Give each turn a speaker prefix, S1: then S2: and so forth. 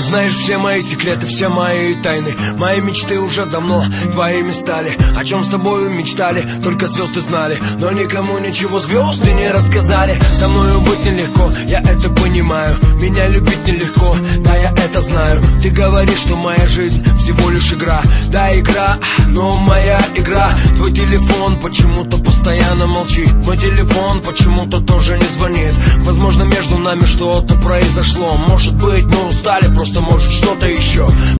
S1: знаешь все мои секреты, все мои тайны. Мои мечты уже давно твоими стали. О чем с тобою мечтали, только звезды знали, но никому ничего звезды не рассказали. Со мною быть нелегко, я это понимаю. Меня любить нелегко, да, я это знаю. Ты говоришь, что моя жизнь всего лишь игра. Да, игра, но моя игра. Твой телефон почему-то постоянно молчит. Мой телефон почему-то тоже не звонит. Возможно, между нами что-то произошло. Может быть, мы устали, просто может что-то еще.